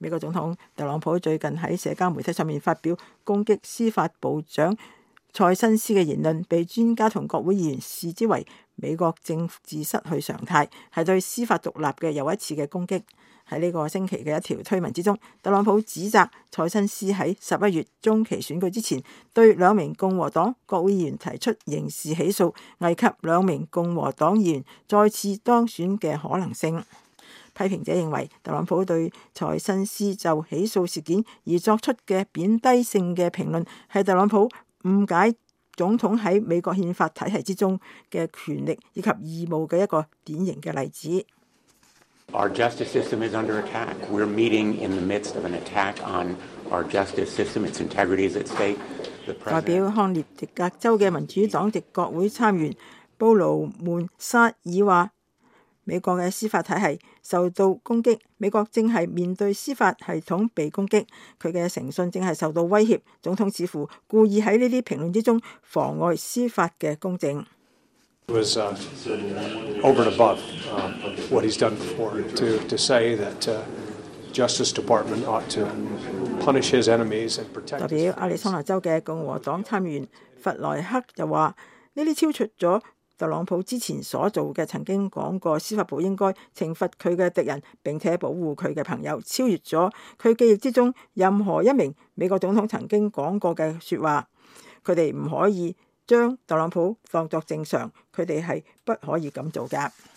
美國總統特朗普最近喺社交媒體上面發表攻擊司法部長蔡新斯嘅言論，被專家同國會議員視之為美國政治失去常態，係對司法獨立嘅又一次嘅攻擊。喺呢個星期嘅一條推文之中，特朗普指責蔡新斯喺11月中期選舉之前對2名共和黨國會議員提出刑事起訴，危及2名共和黨議員再次當選嘅可能性。批評者認為，特朗普對蔡新斯就起訴事件而作出嘅貶低性嘅評論，係特朗普誤解總統喺美國憲法體系之中嘅權力以及義務嘅一個典型嘅例子。 Our justice system is under attack. We're meeting in the midst of an attack on our justice system. Its integrity is at stake. 代表康涅狄格州嘅民主黨籍國會參議員布魯門沙爾話：美國嘅司法體系受到攻擊，美國正係面對司法系統被攻擊，佢嘅誠信正係受到威脅。總統似乎故意喺呢啲評論之中妨礙司法嘅公正。 It was over and above what he's done before to say that Justice Department ought to punish his enemies and protect. 代表亞利桑那州嘅共和黨參議員弗萊克就話：呢啲超出咗特朗普之前所做嘅，曾經講過司法部應該懲罰佢嘅敵人並且保護佢嘅朋友，超越咗佢記憶之中任何一名美國總統曾經講過嘅説話。佢哋唔可以將特朗普當作正常，佢哋係不可以咁做㗎。